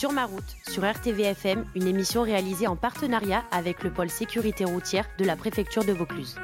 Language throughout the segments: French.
Sur ma route, sur RTVFM, une émission réalisée en partenariat avec le pôle sécurité routière de la préfecture de Vaucluse.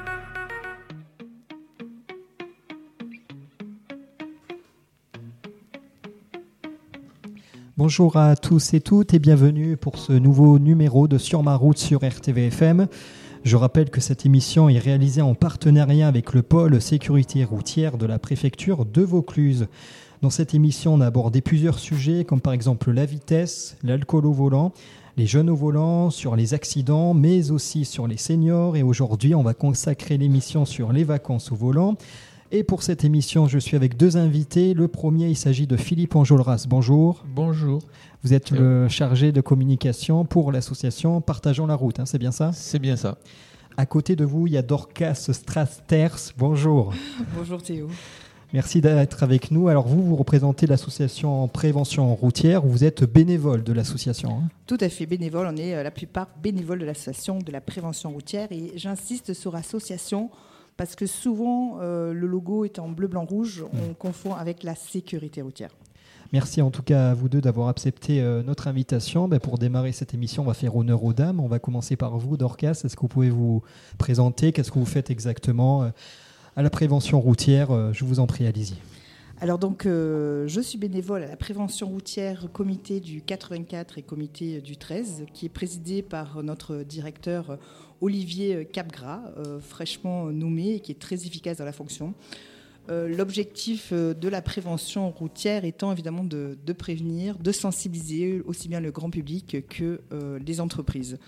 Bonjour à tous et toutes et bienvenue pour ce nouveau numéro de Sur ma route sur RTVFM. Je rappelle que cette émission est réalisée en partenariat avec le pôle sécurité routière de la préfecture de Vaucluse. Dans cette émission, on a abordé plusieurs sujets comme par exemple la vitesse, l'alcool au volant, les jeunes au volant, sur les accidents, mais aussi sur les seniors. Et aujourd'hui, on va consacrer l'émission sur les vacances au volant. Et pour cette émission, je suis avec deux invités. Le premier, il s'agit de Philippe Enjolras. Bonjour. Bonjour. Vous êtes le chargé de communication pour l'association Partageons la route, c'est bien ça ? C'est bien ça. À côté de vous, il y a Dorcas Strasters. Bonjour. Bonjour Théo. Merci d'être avec nous. Alors vous représentez l'association Prévention routière. Vous êtes bénévole de l'association. Tout à fait, bénévole. On est la plupart bénévoles de l'association de la prévention routière. Et j'insiste sur association parce que souvent, le logo est en bleu, blanc, rouge. On confond avec la sécurité routière. Merci en tout cas à vous deux d'avoir accepté notre invitation. Pour démarrer cette émission, on va faire honneur aux dames. On va commencer par vous, Dorcas. Est-ce que vous pouvez vous présenter ? Qu'est-ce que vous faites exactement à la prévention routière ? Je vous en prie, allez-y. Alors donc, je suis bénévole à la prévention routière, comité du 84 et comité du 13, qui est présidé par notre directeur Olivier Capgras, fraîchement nommé et qui est très efficace dans la fonction. L'objectif de la prévention routière étant évidemment de prévenir, de sensibiliser aussi bien le grand public que les entreprises.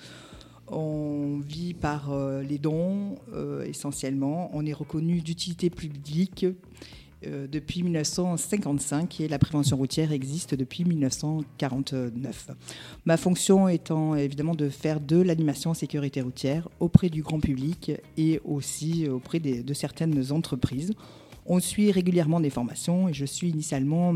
On vit par les dons essentiellement. On est reconnu d'utilité publique depuis 1955 et la prévention routière existe depuis 1949. Ma fonction étant évidemment de faire de l'animation en sécurité routière auprès du grand public et aussi auprès de certaines entreprises. On suit régulièrement des formations et je suis initialement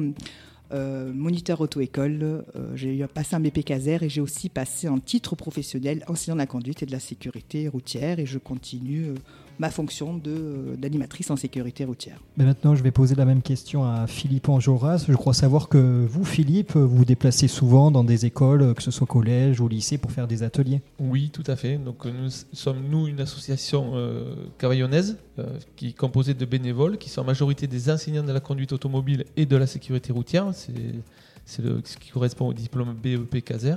moniteur auto-école. J'ai passé un BP Caser et j'ai aussi passé un titre professionnel enseignant de la conduite et de la sécurité routière et je continue ma fonction d'animatrice en sécurité routière. Mais maintenant, je vais poser la même question à Philippe Enjolras. Je crois savoir que vous, Philippe, vous vous déplacez souvent dans des écoles, que ce soit au collège, au lycée, pour faire des ateliers. Oui, tout à fait. Donc, nous sommes une association cavaillonnaise qui est composée de bénévoles, qui sont en majorité des enseignants de la conduite automobile et de la sécurité routière. C'est ce qui correspond au diplôme BEP Caser.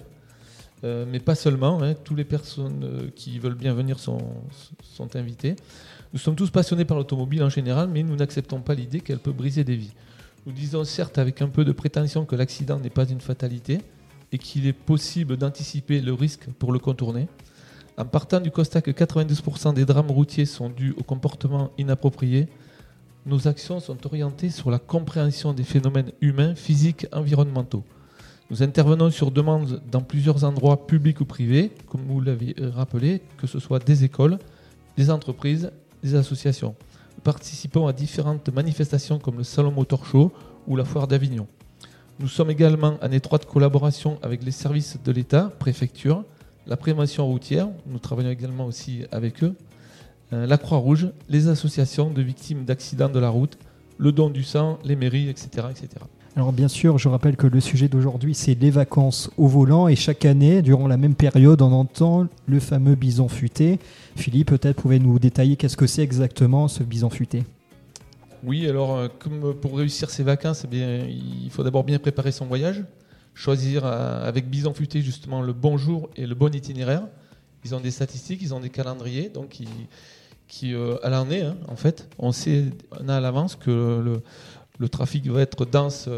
Mais pas seulement, toutes les personnes qui veulent bien venir sont invitées. Nous sommes tous passionnés par l'automobile en général, mais nous n'acceptons pas l'idée qu'elle peut briser des vies. Nous disons certes avec un peu de prétention que l'accident n'est pas une fatalité et qu'il est possible d'anticiper le risque pour le contourner. En partant du constat que 92% des drames routiers sont dus au comportement inapproprié, nos actions sont orientées sur la compréhension des phénomènes humains, physiques, environnementaux. Nous intervenons sur demande dans plusieurs endroits publics ou privés, comme vous l'avez rappelé, que ce soit des écoles, des entreprises, des associations. Nous participons à différentes manifestations comme le Salon Motor Show ou la Foire d'Avignon. Nous sommes également en étroite collaboration avec les services de l'État, préfecture, la prévention routière, nous travaillons également aussi avec eux, la Croix-Rouge, les associations de victimes d'accidents de la route, le don du sang, les mairies, etc., etc. Alors bien sûr, je rappelle que le sujet d'aujourd'hui, c'est les vacances au volant. Et chaque année, durant la même période, on entend le fameux bison futé. Philippe, peut-être pouvez nous détailler qu'est-ce que c'est exactement ce bison futé ? Oui, alors comme pour réussir ses vacances, il faut d'abord bien préparer son voyage. Choisir avec bison futé justement le bon jour et le bon itinéraire. Ils ont des statistiques, ils ont des calendriers, donc qui à l'année, en fait, on a à l'avance que le trafic va être dense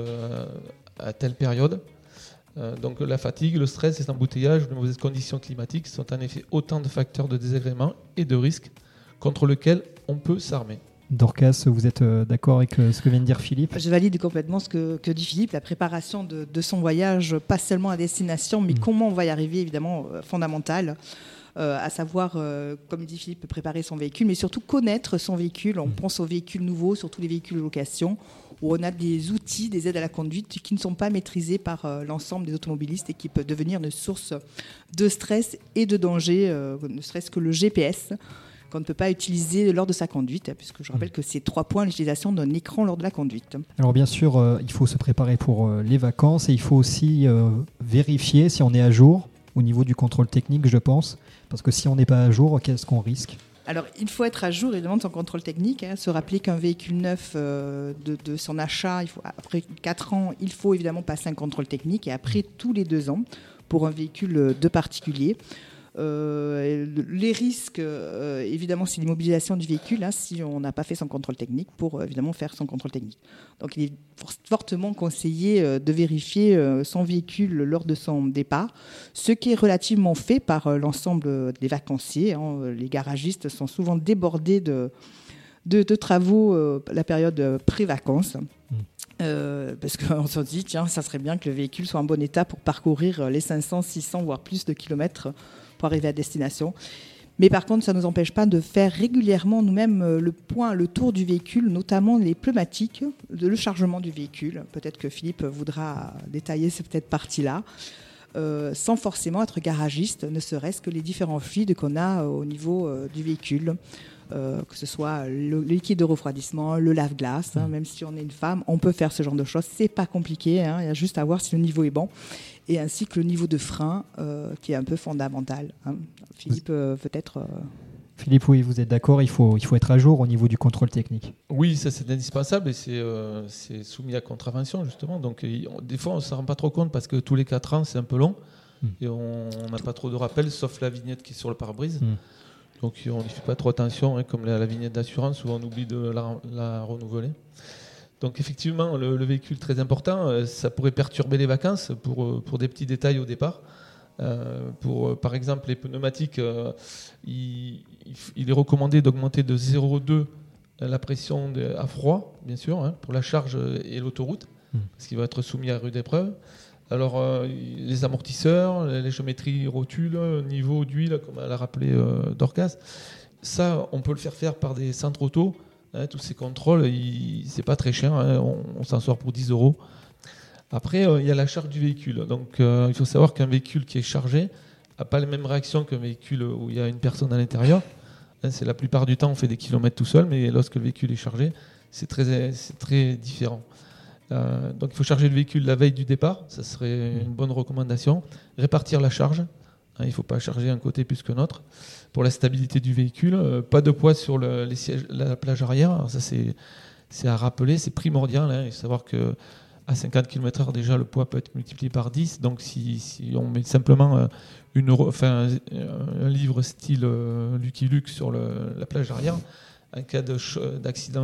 à telle période. Donc la fatigue, le stress, les embouteillages, les mauvaises conditions climatiques sont en effet autant de facteurs de désagrément et de risques contre lesquels on peut s'armer. Dorcas, vous êtes d'accord avec ce que vient de dire Philippe ? Je valide complètement ce que dit Philippe. La préparation de son voyage, pas seulement à destination, mais comment on va y arriver, évidemment, fondamental. À savoir, comme dit Philippe, préparer son véhicule, mais surtout connaître son véhicule. On pense aux véhicules nouveaux, surtout les véhicules de location, où on a des outils, des aides à la conduite qui ne sont pas maîtrisés par l'ensemble des automobilistes et qui peuvent devenir une source de stress et de danger, ne serait-ce que le GPS, qu'on ne peut pas utiliser lors de sa conduite, puisque je rappelle que c'est 3 points, l'utilisation d'un écran lors de la conduite. Alors bien sûr, il faut se préparer pour les vacances et il faut aussi vérifier si on est à jour au niveau du contrôle technique, je pense. Parce que si on n'est pas à jour, qu'est-ce qu'on risque ? Alors, il faut être à jour, évidemment, de son contrôle technique. Se rappeler qu'un véhicule neuf, de son achat, après 4 ans, il faut évidemment passer un contrôle technique. Et après, tous les 2 ans, pour un véhicule de particulier. Les risques, évidemment, c'est l'immobilisation du véhicule, si on n'a pas fait son contrôle technique, pour évidemment faire son contrôle technique. Donc, il est fortement conseillé de vérifier son véhicule lors de son départ, ce qui est relativement fait par l'ensemble des vacanciers. Les garagistes sont souvent débordés de travaux la période pré-vacances. Parce qu'on se dit, tiens, ça serait bien que le véhicule soit en bon état pour parcourir les 500, 600, voire plus de kilomètres pour arriver à destination. Mais par contre, ça ne nous empêche pas de faire régulièrement nous-mêmes le tour du véhicule, notamment les pneumatiques, le chargement du véhicule. Peut-être que Philippe voudra détailler cette partie-là, sans forcément être garagiste, ne serait-ce que les différents fluides qu'on a au niveau du véhicule. Que ce soit le liquide de refroidissement, le lave-glace, même si on est une femme, on peut faire ce genre de choses. C'est pas compliqué, il y a juste à voir si le niveau est bon, et ainsi que le niveau de frein qui est un peu fondamental. Philippe, peut-être. Philippe, oui, vous êtes d'accord, il faut être à jour au niveau du contrôle technique. Oui, ça c'est indispensable et c'est soumis à contravention justement. Donc des fois on ne s'en rend pas trop compte parce que tous les 4 ans c'est un peu long et on n'a pas trop de rappels sauf la vignette qui est sur le pare-brise. Donc on n'y fait pas trop attention, comme la vignette d'assurance, souvent on oublie de la renouveler. Donc effectivement, le véhicule très important, ça pourrait perturber les vacances pour des petits détails au départ. Par exemple, les pneumatiques, il est recommandé d'augmenter de 0,2 la pression à froid, bien sûr, pour la charge et l'autoroute, parce qu'il va être soumis à rude épreuve. Alors, les amortisseurs, les géométries rotules, niveau d'huile, comme l'a rappelé Dorcas, ça, on peut le faire par des centres auto. Tous ces contrôles, c'est pas très cher, on s'en sort pour 10 €. Après, il y a la charge du véhicule. Donc, il faut savoir qu'un véhicule qui est chargé n'a pas les mêmes réactions qu'un véhicule où il y a une personne à l'intérieur. C'est la plupart du temps, on fait des kilomètres tout seul, mais lorsque le véhicule est chargé, c'est très différent. Donc il faut charger le véhicule la veille du départ, ça serait une bonne recommandation. Répartir la charge, il ne faut pas charger un côté plus que l'autre. Pour la stabilité du véhicule, pas de poids sur les sièges, la plage arrière. Alors ça c'est à rappeler, c'est primordial. Il faut savoir qu'à 50 km/h déjà le poids peut être multiplié par 10. Donc si on met simplement un livre style Lucky Luke sur la plage arrière, un cas d'accident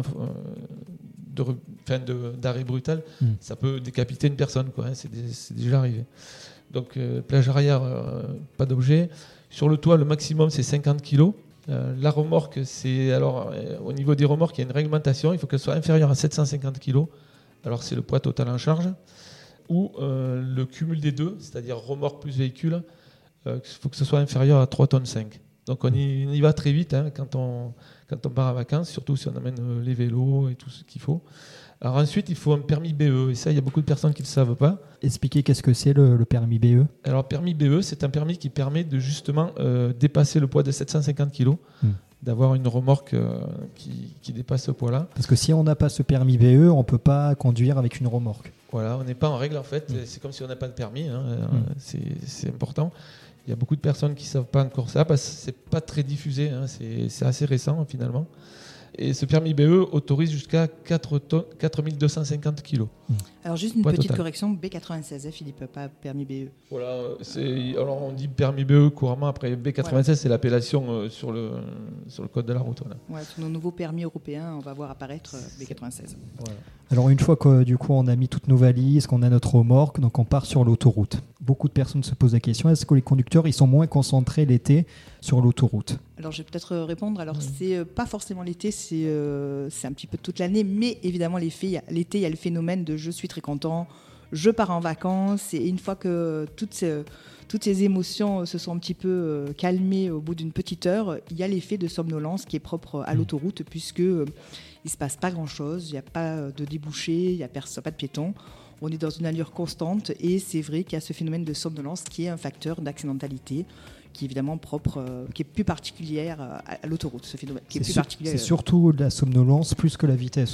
d'arrêt brutal, ça peut décapiter une personne, c'est déjà arrivé. Donc plage arrière, pas d'objet. Sur le toit, le maximum c'est 50 kg. La remorque, au niveau des remorques, il y a une réglementation, il faut qu'elle soit inférieure à 750 kg. Alors c'est le poids total en charge. Ou le cumul des deux, c'est-à-dire remorque plus véhicule, il faut que ce soit inférieur à 3,5 tonnes. Donc on y va très vite quand on part en vacances, surtout si on amène les vélos et tout ce qu'il faut. Alors ensuite, il faut un permis BE, et ça, il y a beaucoup de personnes qui ne le savent pas. Expliquez qu'est-ce que c'est le permis BE. Alors permis BE, c'est un permis qui permet de justement dépasser le poids de 750 kg, d'avoir une remorque qui dépasse ce poids-là. Parce que si on n'a pas ce permis BE, on ne peut pas conduire avec une remorque. Voilà, on n'est pas en règle en fait, c'est comme si on n'a pas de permis, c'est important. Il y a beaucoup de personnes qui ne savent pas encore ça parce que ce n'est pas très diffusé, c'est assez récent finalement. Et ce permis BE autorise jusqu'à 4250 kg. Alors juste une petite correction, B96, Philippe, pas permis BE. Voilà, alors on dit permis BE couramment, après B96 voilà. C'est l'appellation sur le code de la route. Voilà. Ouais, sur nos nouveaux permis européens, on va voir apparaître B96. Voilà. Alors une fois que du coup on a mis toutes nos valises, qu'on a notre remorque, donc on part sur l'autoroute. Beaucoup de personnes se posent la question, est-ce que les conducteurs ils sont moins concentrés l'été sur l'autoroute ? Alors je vais peut-être répondre. Alors c'est pas forcément l'été, c'est un petit peu toute l'année, mais évidemment l'été il y a le phénomène de je suis très content, je pars en vacances, et une fois que toutes ces émotions se sont un petit peu calmées au bout d'une petite heure, il y a l'effet de somnolence qui est propre à l'autoroute, puisque il se passe pas grand-chose, il n'y a pas de débouchés, il n'y a pas de piétons. On est dans une allure constante et c'est vrai qu'il y a ce phénomène de somnolence qui est un facteur d'accidentalité qui est évidemment propre, qui est plus particulière à l'autoroute, ce phénomène. Qui est plus particulier. C'est surtout de la somnolence plus que la vitesse au fond.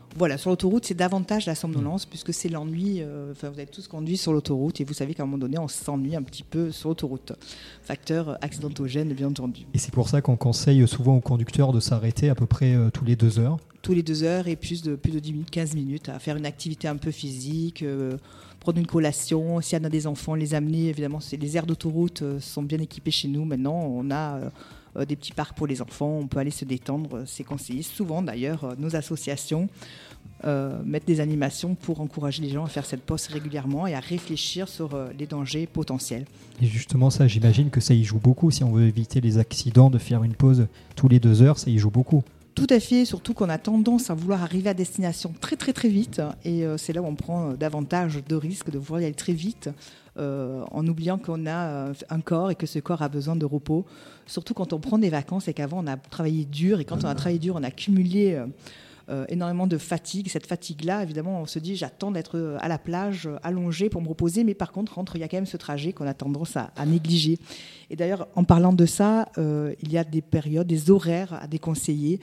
Voilà, sur l'autoroute, c'est davantage la somnolence, puisque c'est l'ennui. Vous avez tous conduit sur l'autoroute et vous savez qu'à un moment donné, on s'ennuie un petit peu sur l'autoroute. Facteur accidentogène, bien entendu. Et c'est pour ça qu'on conseille souvent aux conducteurs de s'arrêter à peu près tous les 2 heures. Tous les 2 heures et plus de 10 minutes, 15 minutes, à faire une activité un peu physique, prendre une collation. S'il y en a des enfants, les amener. Évidemment, les aires d'autoroute sont bien équipées chez nous. Maintenant, on a des petits parcs pour les enfants. On peut aller se détendre. C'est conseillé. Souvent, d'ailleurs, nos associations mettent des animations pour encourager les gens à faire cette pause régulièrement et à réfléchir sur les dangers potentiels. Et justement, ça, j'imagine que ça y joue beaucoup. Si on veut éviter les accidents, de faire une pause tous les 2 heures, ça y joue beaucoup. Tout à fait, surtout qu'on a tendance à vouloir arriver à destination très très très vite et c'est là où on prend davantage de risques de vouloir y aller très vite en oubliant qu'on a un corps et que ce corps a besoin de repos, surtout quand on prend des vacances et qu'avant on a travaillé dur et quand on a travaillé dur on a accumulé énormément de fatigue. Cette fatigue-là, évidemment, on se dit j'attends d'être à la plage, allongé pour me reposer, mais par contre, il y a quand même ce trajet qu'on a tendance à négliger. Et d'ailleurs, en parlant de ça, il y a des périodes, des horaires à déconseiller.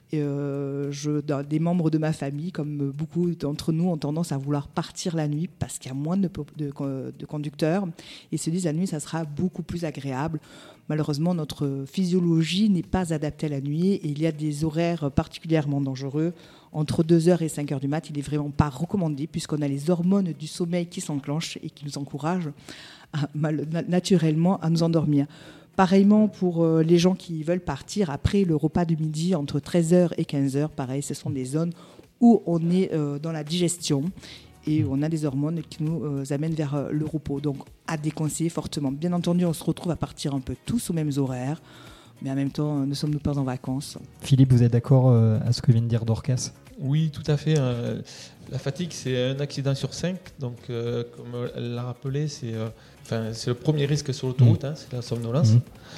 Des membres de ma famille, comme beaucoup d'entre nous, ont tendance à vouloir partir la nuit parce qu'il y a moins de conducteurs et se disent la nuit, ça sera beaucoup plus agréable. Malheureusement, notre physiologie n'est pas adaptée à la nuit et il y a des horaires particulièrement dangereux. Entre 2h et 5h du mat, il n'est vraiment pas recommandé puisqu'on a les hormones du sommeil qui s'enclenchent et qui nous encouragent naturellement à nous endormir. Pareillement pour les gens qui veulent partir après le repas de midi entre 13h et 15h. Pareil, ce sont des zones où on est dans la digestion et on a des hormones qui nous amènent vers le repos. Donc, à déconseiller fortement. Bien entendu, on se retrouve à partir un peu tous aux mêmes horaires, mais en même temps, ne sommes-nous pas en vacances. Philippe, vous êtes d'accord à ce que vient de dire Dorcas ? Oui, tout à fait. La fatigue, c'est un accident sur 5. Donc, comme elle l'a rappelé, c'est le premier risque sur l'autoroute, c'est la somnolence.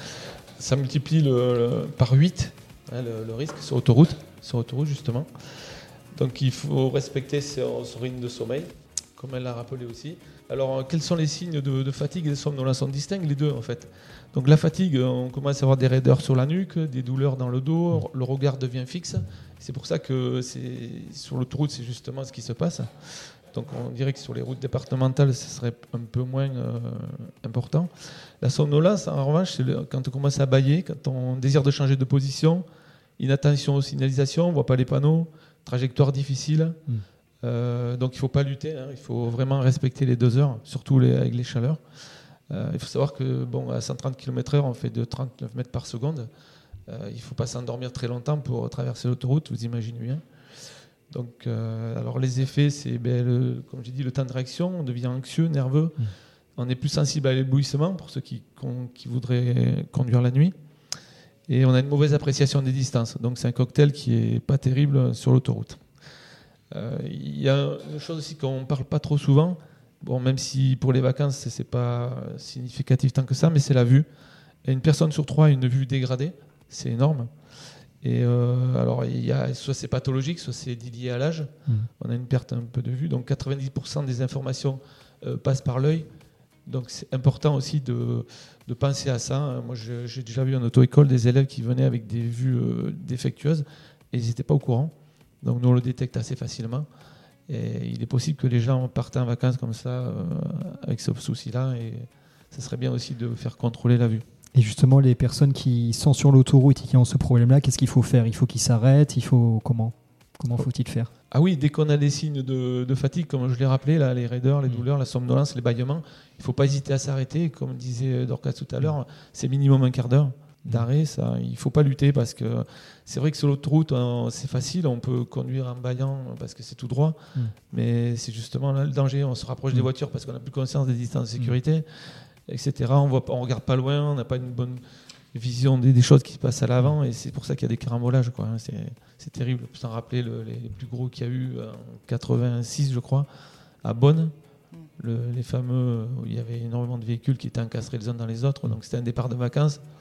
Ça multiplie par 8 le risque sur autoroute justement. Donc il faut respecter son rythme de sommeil, comme elle l'a rappelé aussi. Alors quels sont les signes de fatigue et de somnolence ? On distingue les deux en fait. Donc la fatigue, on commence à avoir des raideurs sur la nuque, des douleurs dans le dos, le regard devient fixe. C'est pour ça que sur l'autoroute, c'est justement ce qui se passe. Donc on dirait que sur les routes départementales, ce serait un peu moins important. La somnolence, en revanche, c'est quand on commence à bâiller, quand on désire de changer de position, inattention aux signalisations, on ne voit pas les panneaux, trajectoire difficile. Donc il ne faut pas lutter, il faut vraiment respecter les 2 heures, surtout avec les chaleurs. Il faut savoir que à 130 km/h, on fait de 39 mètres par seconde. Il ne faut pas s'endormir très longtemps pour traverser l'autoroute, vous imaginez bien. Donc, alors les effets, c'est comme j'ai dit, le temps de réaction, on devient anxieux, nerveux, on est plus sensible à l'éblouissement pour ceux qui voudraient conduire la nuit, et on a une mauvaise appréciation des distances. Donc c'est un cocktail qui n'est pas terrible sur l'autoroute. Il y a une chose aussi qu'on ne parle pas trop souvent, même si pour les vacances, ce n'est pas significatif tant que ça, mais c'est la vue. Et une personne sur 3 a une vue dégradée, c'est énorme. Et alors, soit c'est pathologique, soit c'est lié à l'âge. On a une perte un peu de vue. Donc 90% des informations passent par l'œil. Donc c'est important aussi de penser à ça. Moi, j'ai déjà vu en auto-école des élèves qui venaient avec des vues défectueuses et ils n'étaient pas au courant. Donc nous, on le détecte assez facilement. Et il est possible que les gens partent en vacances comme ça, avec ce souci-là. Et ça serait bien aussi de faire contrôler la vue. Et justement, les personnes qui sont sur l'autoroute et qui ont ce problème-là, qu'est-ce qu'il faut faire ? Il faut qu'ils s'arrêtent ? Comment faut-il faire ? Ah oui, dès qu'on a des signes de fatigue, comme je l'ai rappelé, là, les raideurs, les douleurs, la somnolence, les bâillements, il ne faut pas hésiter à s'arrêter. Comme disait Dorcas tout à l'heure, c'est minimum un quart d'heure d'arrêt. Ça, il ne faut pas lutter parce que c'est vrai que sur l'autoroute, c'est facile, on peut conduire en bâillant parce que c'est tout droit. Mais c'est justement là le danger. On se rapproche des voitures parce qu'on n'a plus conscience des distances de sécurité, etc. On ne regarde pas loin, on n'a pas une bonne vision des choses qui se passent à l'avant et c'est pour ça qu'il y a des carambolages, quoi. C'est terrible. Sans rappeler les plus gros qu'il y a eu en 86, je crois, à Bonn, les fameux où il y avait énormément de véhicules qui étaient encastrés les uns dans les autres. Donc c'était un départ de vacances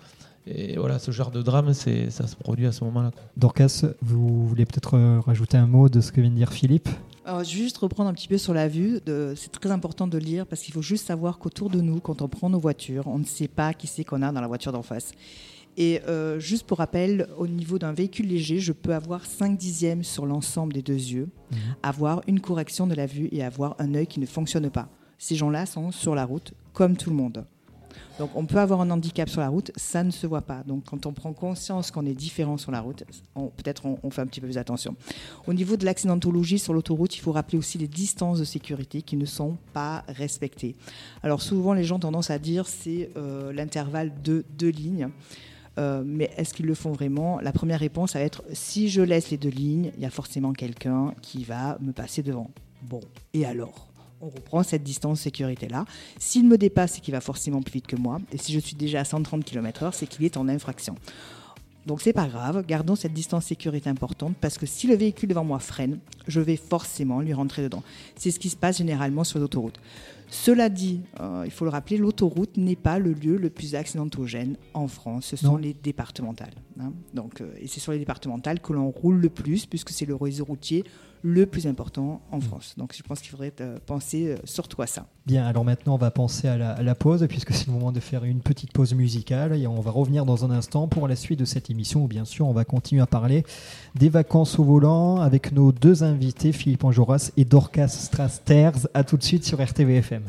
Et voilà, ce genre de drame, ça se produit à ce moment-là. Dorcas, vous voulez peut-être rajouter un mot de ce que vient de dire Philippe ? Alors, je vais juste reprendre un petit peu sur la vue. C'est très important de lire parce qu'il faut juste savoir qu'autour de nous, quand on prend nos voitures, on ne sait pas qui c'est qu'on a dans la voiture d'en face. Et juste pour rappel, au niveau d'un véhicule léger, je peux avoir 5/10 sur l'ensemble des deux yeux, avoir une correction de la vue et avoir un œil qui ne fonctionne pas. Ces gens-là sont sur la route comme tout le monde. Donc on peut avoir un handicap sur la route, ça ne se voit pas. Donc quand on prend conscience qu'on est différent sur la route, peut-être on fait un petit peu plus attention. Au niveau de l'accidentologie sur l'autoroute, il faut rappeler aussi les distances de sécurité qui ne sont pas respectées. Alors souvent les gens ont tendance à dire c'est l'intervalle de 2 lignes. Mais est-ce qu'ils le font vraiment ? La première réponse va être si je laisse les 2 lignes, il y a forcément quelqu'un qui va me passer devant. Bon, et alors ? On reprend cette distance sécurité-là. S'il me dépasse, c'est qu'il va forcément plus vite que moi. Et si je suis déjà à 130 km/h, c'est qu'il est en infraction. Donc c'est pas grave, gardons cette distance sécurité importante parce que si le véhicule devant moi freine, je vais forcément lui rentrer dedans. C'est ce qui se passe généralement sur l'autoroute. Cela dit, il faut le rappeler, l'autoroute n'est pas le lieu le plus accidentogène en France. Ce sont les départementales. Donc, et c'est sur les départementales que l'on roule le plus puisque c'est le réseau routier le plus important en France. Donc je pense qu'il faudrait penser surtout à ça. Bien, alors maintenant on va penser à la pause puisque c'est le moment de faire une petite pause musicale et on va revenir dans un instant pour la suite de cette émission où bien sûr on va continuer à parler des vacances au volant avec nos 2 invités, Philippe Enjolras et Dorcas Strasters. À tout de suite sur RTVFM.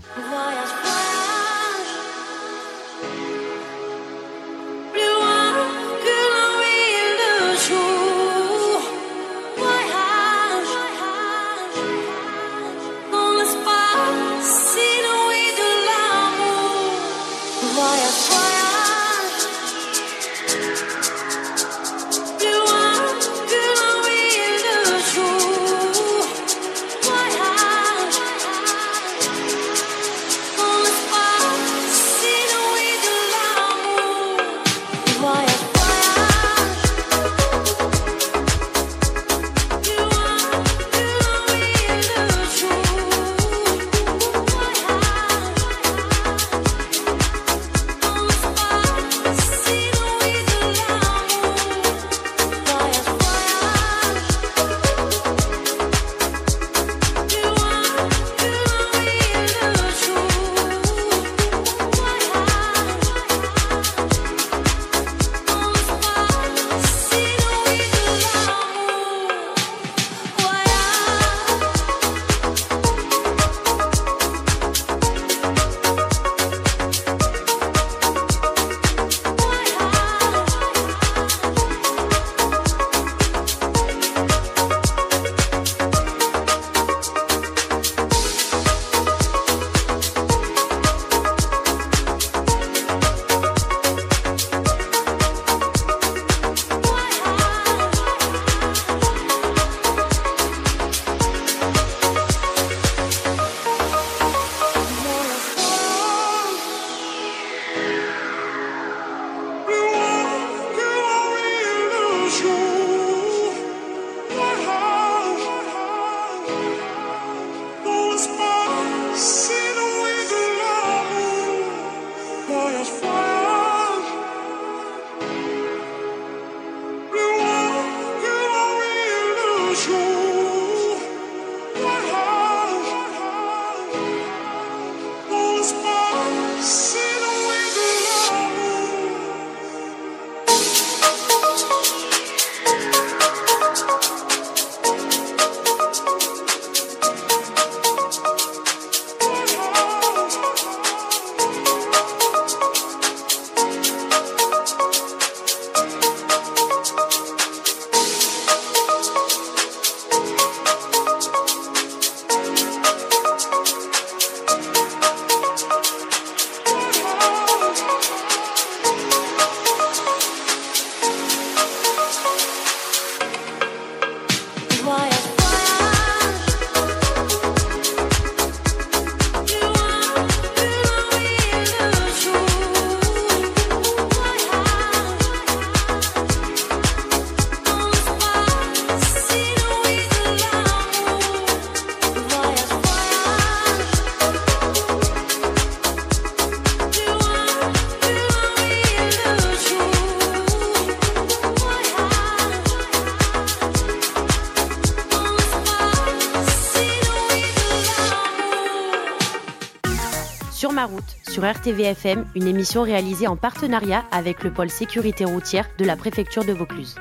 ma route sur RTVFM, une émission réalisée en partenariat avec le pôle sécurité routière de la préfecture de Vaucluse.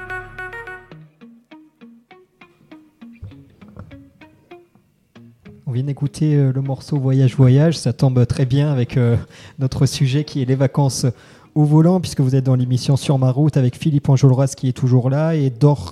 On vient d'écouter le morceau Voyage, Voyage. Ça tombe très bien avec notre sujet qui est les vacances au volant, puisque vous êtes dans l'émission Sur ma route avec Philippe Enjolras qui est toujours là et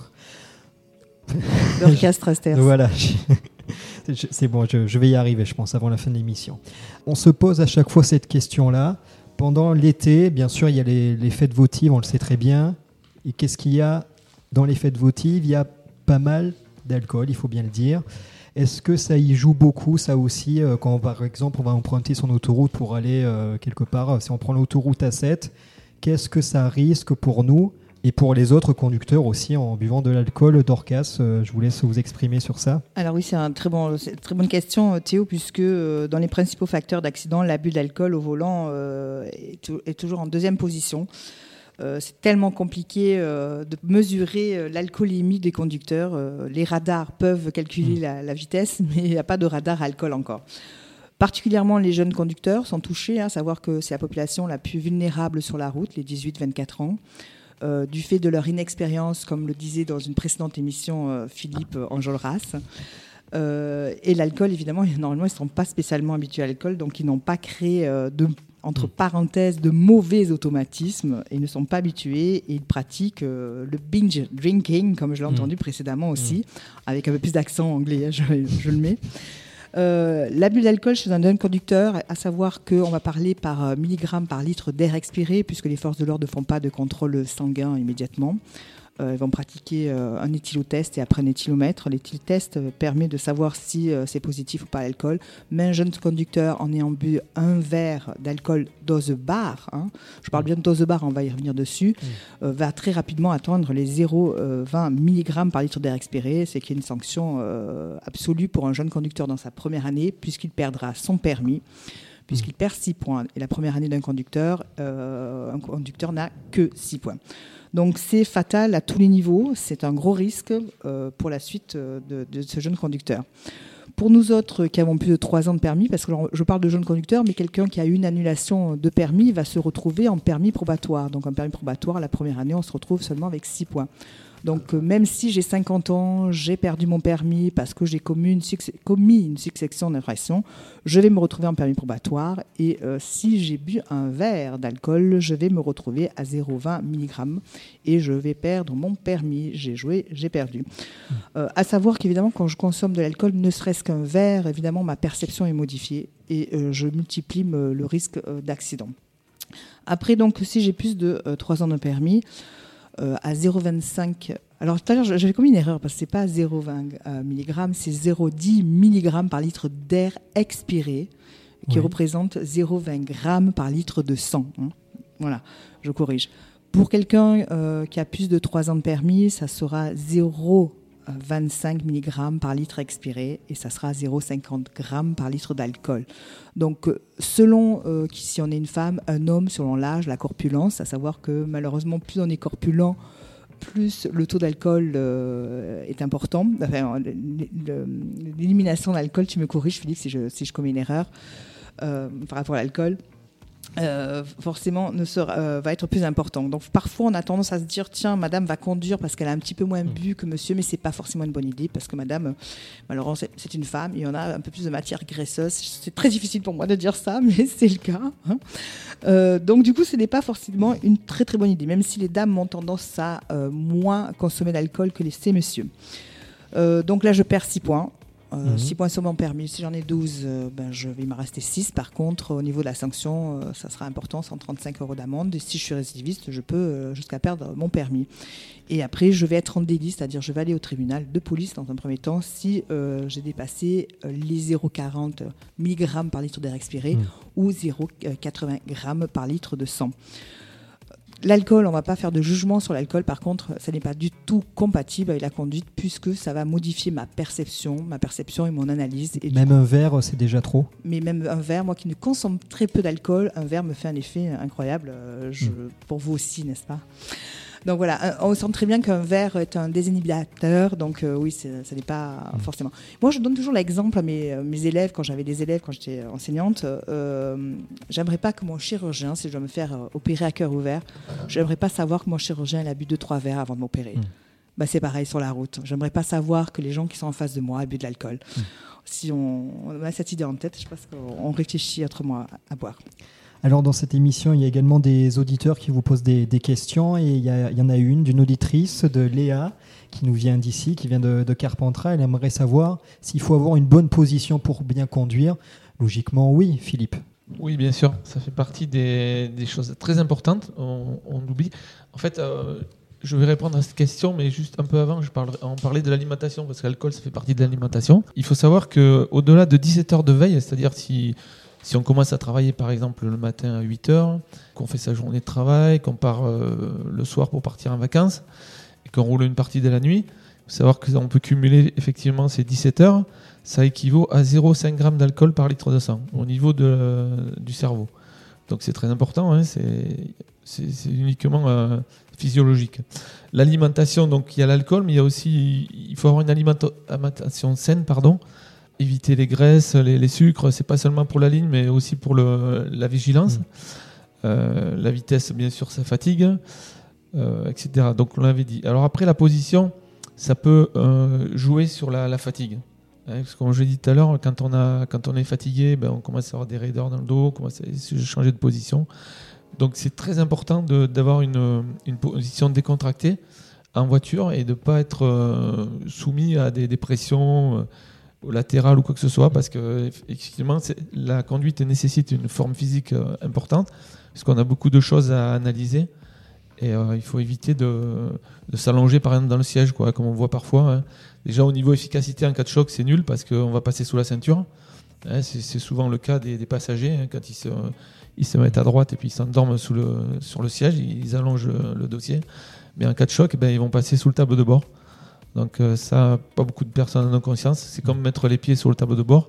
Dorcas Trasters. Voilà. C'est bon, je vais y arriver, je pense, avant la fin de l'émission. On se pose à chaque fois cette question-là. Pendant l'été, bien sûr, il y a les fêtes votives, on le sait très bien. Et qu'est-ce qu'il y a dans les fêtes votives ? Il y a pas mal d'alcool, il faut bien le dire. Est-ce que ça y joue beaucoup, ça aussi, quand par exemple on va emprunter son autoroute pour aller quelque part, si on prend l'autoroute A7, qu'est-ce que ça risque pour nous et pour les autres conducteurs aussi en buvant de l'alcool? Dorcas, je vous laisse vous exprimer sur ça. Alors oui, c'est une très bonne question, Théo, puisque dans les principaux facteurs d'accident, l'abus d'alcool au volant est toujours en deuxième position. C'est tellement compliqué de mesurer l'alcoolémie des conducteurs. Les radars peuvent calculer la vitesse, mais il n'y a pas de radar alcool encore. Particulièrement les jeunes conducteurs sont touchés, à savoir que c'est la population la plus vulnérable sur la route, les 18-24 ans. Du fait de leur inexpérience, comme le disait dans une précédente émission Philippe Enjolras. Et l'alcool, évidemment, normalement, ils ne sont pas spécialement habitués à l'alcool, donc ils n'ont pas créé entre parenthèses, de mauvais automatismes. Ils ne sont pas habitués et ils pratiquent le binge drinking, comme je l'ai entendu précédemment aussi, avec un peu plus d'accent anglais, je le mets. L'abus d'alcool chez un jeune conducteur, à savoir qu'on va parler par milligrammes par litre d'air expiré, puisque les forces de l'ordre ne font pas de contrôle sanguin immédiatement. Ils vont pratiquer un éthylotest et après un éthylomètre. L'éthylotest permet de savoir si c'est positif ou pas à l'alcool. Mais un jeune conducteur, en ayant bu un verre d'alcool dose bar, je parle bien de dose bar, on va y revenir dessus, va très rapidement atteindre les 0,20 mg par litre d'air expiré. C'est qu'il y a une sanction absolue pour un jeune conducteur dans sa première année, puisqu'il perdra son permis. Puisqu'il perd 6 points. Et la première année d'un conducteur, un conducteur n'a que 6 points. Donc c'est fatal à tous les niveaux, c'est un gros risque pour la suite de ce jeune conducteur. Pour nous autres qui avons plus de 3 ans de permis, parce que je parle de jeune conducteur, mais quelqu'un qui a eu une annulation de permis va se retrouver en permis probatoire. Donc un permis probatoire, la première année, on se retrouve seulement avec 6 points. Donc même si j'ai 50 ans, j'ai perdu mon permis parce que j'ai commis une succession d'infractions, je vais me retrouver en permis probatoire. Et si j'ai bu un verre d'alcool, je vais me retrouver à 0,20 mg et je vais perdre mon permis. J'ai joué, j'ai perdu. À savoir qu'évidemment, quand je consomme de l'alcool, ne serait-ce qu'un verre, évidemment, ma perception est modifiée et je multiplie le risque d'accident. Après, donc, si j'ai plus de 3 ans de permis, à 0,25. Alors tout à l'heure, j'avais commis une erreur parce que c'est pas 0,20 mg, c'est 0,10 mg par litre d'air expiré qui représente 0,20 g par litre de sang. Voilà, je corrige. Pour quelqu'un qui a plus de 3 ans de permis, ça sera 0,25 mg par litre expiré et ça sera 0,50 g par litre d'alcool. Donc selon si on est une femme, un homme, selon l'âge, la corpulence, à savoir que malheureusement plus on est corpulent, plus le taux d'alcool est important. Enfin, l'élimination de l'alcool, tu me corriges Philippe si je commets une erreur par rapport à l'alcool. Forcément va être plus important. Donc parfois on a tendance à se dire tiens, madame va conduire parce qu'elle a un petit peu moins bu que monsieur, mais c'est pas forcément une bonne idée parce que madame, malheureusement c'est une femme et on a un peu plus de matière graisseuse. C'est très difficile pour moi de dire ça, mais c'est le cas. Donc du coup ce n'est pas forcément une très très bonne idée, même si les dames ont tendance à moins consommer d'alcool que ces messieurs. Donc là je perds 6 points. 6 points sur mon permis. Si j'en ai 12, il m'en rester 6. Par contre, au niveau de la sanction, ça sera important, 135 € d'amende. Et si je suis récidiviste, je peux jusqu'à perdre mon permis. Et après, je vais être en délit, c'est-à-dire je vais aller au tribunal de police dans un premier temps si j'ai dépassé les 0,40 mg par litre d'air expiré ou 0,80 g par litre de sang. L'alcool, on ne va pas faire de jugement sur l'alcool. Par contre, ça n'est pas du tout compatible avec la conduite puisque ça va modifier ma perception et mon analyse. Et même un verre, c'est déjà trop. Mais même un verre, moi qui ne consomme très peu d'alcool, un verre me fait un effet incroyable. Pour vous aussi, n'est-ce pas ? Donc voilà, on sent très bien qu'un verre est un désinhibiteur, donc oui, ça n'est pas forcément. Moi, je donne toujours l'exemple à mes élèves, quand j'avais des élèves, quand j'étais enseignante. J'aimerais pas que mon chirurgien, si je dois me faire opérer à cœur ouvert, j'aimerais pas savoir que mon chirurgien il a bu 2-3 verres avant de m'opérer. Bah, c'est pareil sur la route. J'aimerais pas savoir que les gens qui sont en face de moi bu de l'alcool. Si on a cette idée en tête, je pense qu'on réfléchit autrement à boire. Alors dans cette émission, il y a également des auditeurs qui vous posent des questions et il y en a une d'une auditrice, de Léa, qui nous vient d'ici, qui vient de Carpentras. Elle aimerait savoir s'il faut avoir une bonne position pour bien conduire. Logiquement, oui, Philippe. Oui, bien sûr, ça fait partie des choses très importantes, on l'oublie. En fait, je vais répondre à cette question, mais juste un peu avant, on parlait de l'alimentation, parce que l'alcool, ça fait partie de l'alimentation. Il faut savoir qu'au-delà de 17 heures de veille, c'est-à-dire si on commence à travailler par exemple le matin à 8 heures, qu'on fait sa journée de travail, qu'on part le soir pour partir en vacances, et qu'on roule une partie de la nuit, il faut savoir qu'on peut cumuler effectivement ces 17 heures, ça équivaut à 0,5 g d'alcool par litre de sang au niveau du cerveau. Donc c'est très important, hein, c'est uniquement physiologique. L'alimentation, donc il y a l'alcool, mais il faut avoir une alimentation saine, éviter les graisses, les sucres, c'est pas seulement pour la ligne, mais aussi pour la vigilance. La vitesse, bien sûr, ça fatigue, etc. Donc on l'avait dit. Alors après, la position, ça peut jouer sur la fatigue. Parce que comme je l'ai dit tout à l'heure, quand on est fatigué, on commence à avoir des raideurs dans le dos, on commence à changer de position. Donc c'est très important d'avoir une position décontractée en voiture et de ne pas être soumis à des pressions latérales ou quoi que ce soit, parce que effectivement, la conduite nécessite une forme physique importante, parce qu'on a beaucoup de choses à analyser. Et il faut éviter de s'allonger par exemple dans le siège, comme on voit parfois. Hein. Déjà au niveau efficacité en cas de choc, c'est nul parce qu'on va passer sous la ceinture. Hein, c'est souvent le cas des passagers, hein, quand ils se mettent à droite et puis ils s'endorment sur le siège, ils allongent le dossier. Mais en cas de choc, ils vont passer sous le tableau de bord. Donc ça, pas beaucoup de personnes en ont conscience. C'est comme mettre les pieds sur le tableau de bord.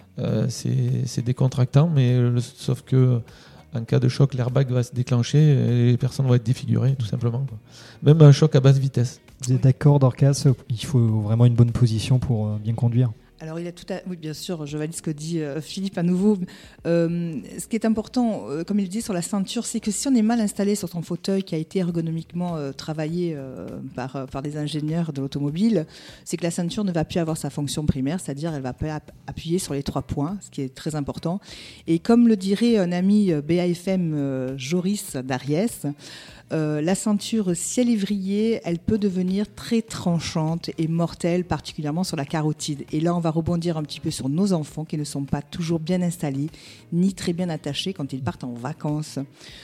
C'est décontractant, mais sauf que en cas de choc, l'airbag va se déclencher et les personnes vont être défigurées, tout simplement. Même un choc à basse vitesse. Vous êtes d'accord, Dorcas, il faut vraiment une bonne position pour bien conduire? Alors, oui, bien sûr, je valide ce que dit Philippe à nouveau. Ce qui est important, comme il dit sur la ceinture, c'est que si on est mal installé sur son fauteuil qui a été ergonomiquement travaillé par des ingénieurs de l'automobile, c'est que la ceinture ne va plus avoir sa fonction primaire, c'est-à-dire elle va pas appuyer sur les 3 points, ce qui est très important. Et comme le dirait un ami BAFM, Joris d'Ariès, la ceinture ciel-évrier, elle peut devenir très tranchante et mortelle, particulièrement sur la carotide. Et là, on va rebondir un petit peu sur nos enfants qui ne sont pas toujours bien installés, ni très bien attachés quand ils partent en vacances.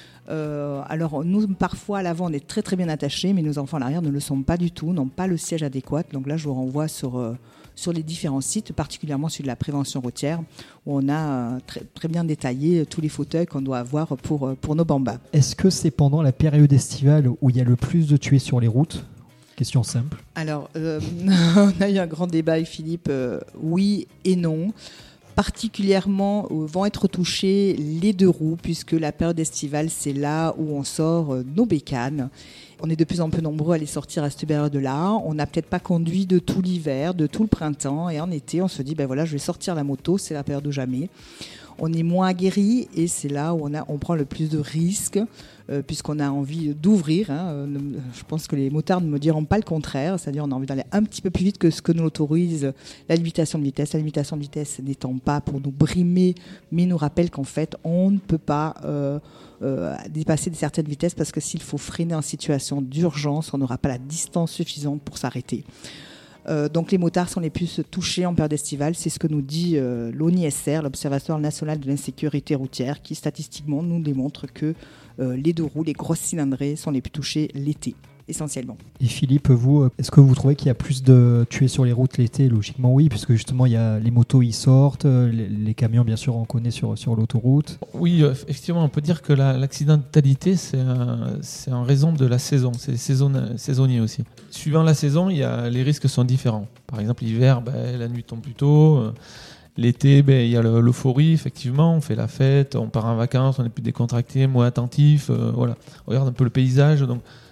Alors nous, parfois à l'avant, on est très très bien attachés, mais nos enfants à l'arrière ne le sont pas du tout, n'ont pas le siège adéquat. Donc là, je vous renvoie sur les différents sites, particulièrement celui de la prévention routière, où on a très, très bien détaillé tous les fauteuils qu'on doit avoir pour nos bambas. Est-ce que c'est pendant la période estivale où il y a le plus de tués sur les routes? Question simple. Alors, on a eu un grand débat avec Philippe, oui et non. Particulièrement vont être touchés les 2 roues, puisque la période estivale, c'est là où on sort nos bécanes. On est de plus en plus nombreux à les sortir à cette période-là. On n'a peut-être pas conduit de tout l'hiver, de tout le printemps. Et en été, on se dit, je vais sortir la moto, c'est la période ou jamais. On est moins aguerri et c'est là où on prend le plus de risques, puisqu'on a envie d'ouvrir. Hein. Je pense que les motards ne me diront pas le contraire, c'est-à-dire on a envie d'aller un petit peu plus vite que ce que nous autorise la limitation de vitesse. La limitation de vitesse n'étant pas pour nous brimer, mais nous rappelle qu'en fait, on ne peut pas dépasser certaines vitesses, parce que s'il faut freiner en situation d'urgence, on n'aura pas la distance suffisante pour s'arrêter. Donc les motards sont les plus touchés en période estivale, c'est ce que nous dit l'ONISR, l'Observatoire national de l'insécurité routière, qui statistiquement nous démontre que les 2 roues, les grosses cylindrées, sont les plus touchées l'été, essentiellement. Et Philippe, vous, est-ce que vous trouvez qu'il y a plus de tués sur les routes l'été? Logiquement oui, puisque justement il y a les motos ils sortent, les camions bien sûr on connaît sur l'autoroute. Oui, effectivement on peut dire que l'accidentalité c'est en raison de la saison, c'est saisonnier aussi. Suivant la saison, les risques sont différents. Par exemple l'hiver, la nuit tombe plus tôt. L'été, il y a l'euphorie, effectivement, on fait la fête, on part en vacances, on est plus décontracté, moins attentif, voilà. On regarde un peu le paysage, donc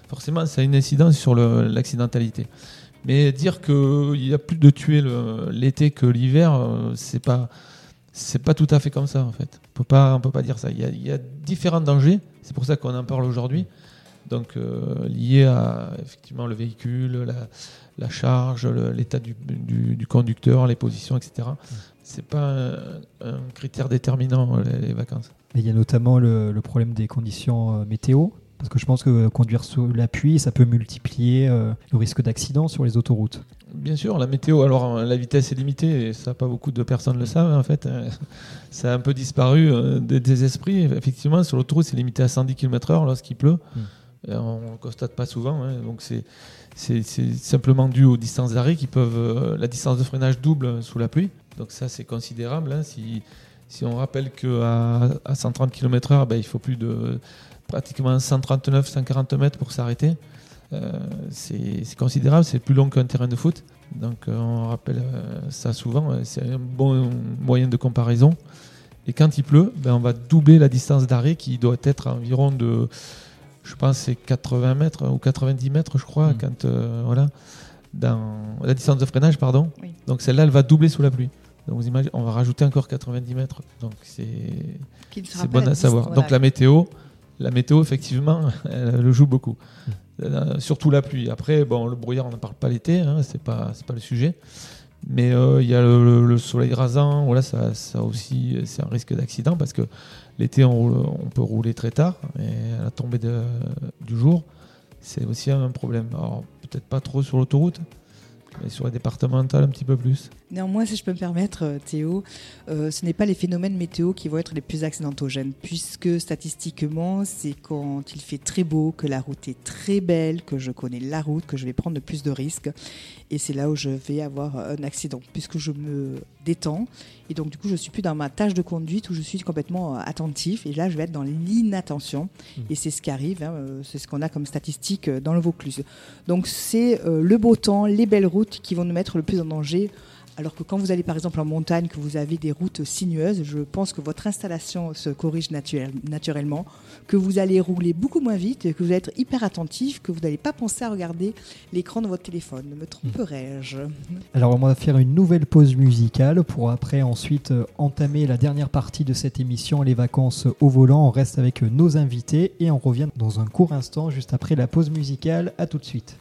forcément, ça a une incidence sur l'accidentalité. Mais dire qu'il y a plus de tués l'été que l'hiver, c'est pas tout à fait comme ça en fait. On peut pas dire ça. Il y a différents dangers. C'est pour ça qu'on en parle aujourd'hui. Donc liés à effectivement le véhicule, la charge, l'état du conducteur, les positions, etc. C'est pas un critère déterminant les vacances. Et il y a notamment le problème des conditions météo. Parce que je pense que conduire sous la pluie, ça peut multiplier le risque d'accident sur les autoroutes. Bien sûr, la météo, alors la vitesse est limitée, et ça, pas beaucoup de personnes le savent en fait. Ça a un peu disparu des esprits. Effectivement, sur l'autoroute, c'est limité à 110 km/h lorsqu'il pleut. On ne le constate pas souvent. Donc c'est simplement dû aux distances d'arrêt qui peuvent... la distance de freinage double sous la pluie. Donc ça, c'est considérable. Si on rappelle qu'à 130 km/h, il faut plus de... pratiquement 139-140 mètres pour s'arrêter. C'est considérable, c'est plus long qu'un terrain de foot. Donc on rappelle ça souvent, c'est un bon moyen de comparaison. Et quand il pleut, on va doubler la distance d'arrêt qui doit être environ de, je pense c'est 80 mètres ou 90 mètres je crois, quand dans la distance de freinage, pardon. Oui. Donc celle-là, elle va doubler sous la pluie. Donc vous imaginez, on va rajouter encore 90 mètres. Donc c'est bon à savoir. Donc la météo, effectivement, elle le joue beaucoup. Surtout la pluie. Après, le brouillard, on n'en parle pas l'été, c'est pas le sujet. Mais il y a le soleil rasant, ça aussi, c'est un risque d'accident parce que l'été, on peut rouler très tard et à la tombée du jour, c'est aussi un problème. Alors, peut-être pas trop sur l'autoroute, mais sur les départementales, un petit peu plus. Néanmoins, si je peux me permettre, Théo, ce n'est pas les phénomènes météo qui vont être les plus accidentogènes, puisque statistiquement, c'est quand il fait très beau, que la route est très belle, que je connais la route, que je vais prendre le plus de risques. Et c'est là où je vais avoir un accident, puisque je me détends. Et donc, du coup, je ne suis plus dans ma tâche de conduite où je suis complètement attentif. Et là, je vais être dans l'inattention. Et c'est ce qui arrive, c'est ce qu'on a comme statistique dans le Vaucluse. Donc, c'est le beau temps, les belles routes qui vont nous mettre le plus en danger. Alors que quand vous allez par exemple en montagne, que vous avez des routes sinueuses, je pense que votre installation se corrige naturellement, que vous allez rouler beaucoup moins vite, que vous allez être hyper attentif, que vous n'allez pas penser à regarder l'écran de votre téléphone. Me tromperais-je ? Alors on va faire une nouvelle pause musicale pour après ensuite entamer la dernière partie de cette émission, les vacances au volant. On reste avec nos invités et on revient dans un court instant juste après la pause musicale. À tout de suite.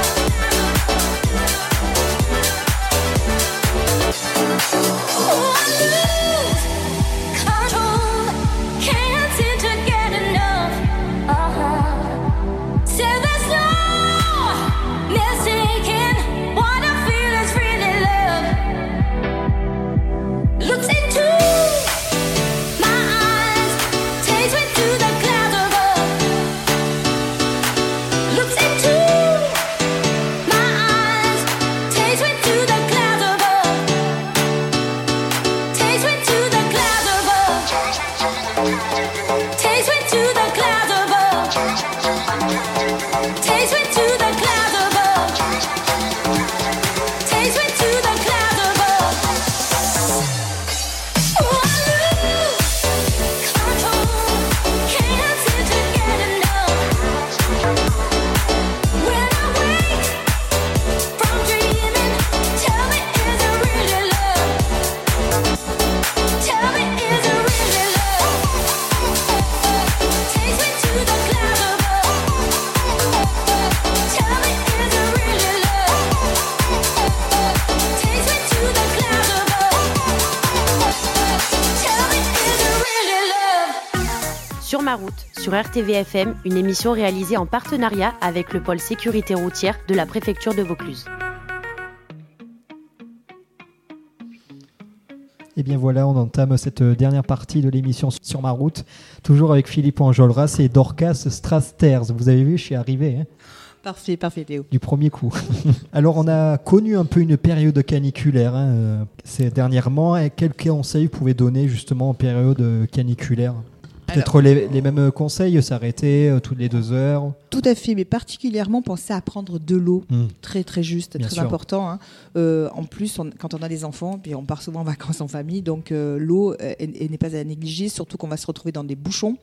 Oh, Sur ma route, sur RTVFM, une émission réalisée en partenariat avec le pôle sécurité routière de la préfecture de Vaucluse. Et bien voilà, on entame cette dernière partie de l'émission Sur ma route, toujours avec Philippe Enjolras et Dorcas Strasters. Vous avez vu, je suis arrivé. Parfait Théo. Du premier coup. Alors on a connu un peu une période caniculaire ces dernièrement. Et quels conseils vous pouvez donner justement en période caniculaire ? Peut-être les mêmes conseils, s'arrêter toutes les 2 heures. Tout à fait, mais particulièrement penser à prendre de l'eau, très très juste, Bien très sûr. important. En plus, quand on a des enfants, puis on part souvent en vacances en famille, donc l'eau n'est pas à négliger, surtout qu'on va se retrouver dans des bouchons.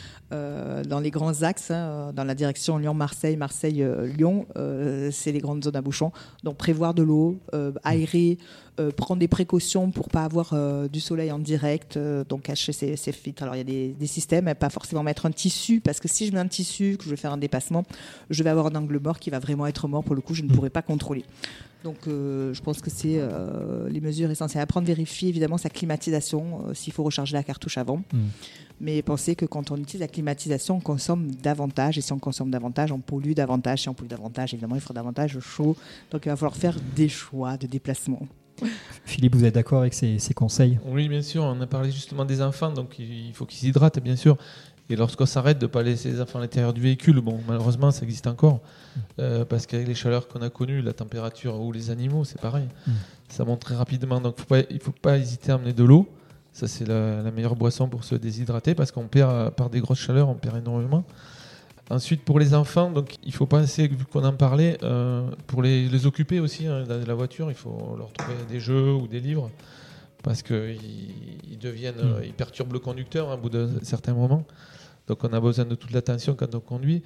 Dans les grands axes, dans la direction Lyon-Marseille, Marseille-Lyon, c'est les grandes zones à bouchons. Donc prévoir de l'eau, aérer, prendre des précautions pour ne pas avoir du soleil en direct, donc cacher ses filtres. Alors il y a des systèmes, pas forcément mettre un tissu, parce que si je mets un tissu, que je vais faire un dépassement, je vais avoir un angle mort qui va vraiment être mort, pour le coup je ne pourrai pas contrôler. Donc je pense que c'est les mesures essentielles. Après, vérifier évidemment sa climatisation, s'il faut recharger la cartouche avant. Mais pensez que quand on utilise la climatisation, on consomme davantage. Et si on consomme davantage, on pollue davantage. Si on pollue davantage, évidemment, il fera davantage chaud. Donc il va falloir faire des choix de déplacement. Philippe, vous êtes d'accord avec ces conseils ? Oui, bien sûr. On a parlé justement des enfants, donc il faut qu'ils s'hydratent, bien sûr. Et lorsqu'on s'arrête de ne pas laisser les enfants à l'intérieur du véhicule, bon, malheureusement, ça existe encore. Parce qu'avec les chaleurs qu'on a connues, la température ou les animaux, c'est pareil. Ça monte très rapidement. Donc il ne faut pas hésiter à amener de l'eau. Ça, c'est la meilleure boisson pour se déshydrater, parce qu'on perd, par des grosses chaleurs, on perd énormément. Ensuite, pour les enfants, donc, il faut penser, vu qu'on en parlait, pour les occuper aussi dans la voiture, il faut leur trouver des jeux ou des livres, parce qu'ils ils perturbent le conducteur à bout de certains moments. Donc on a besoin de toute l'attention quand on conduit.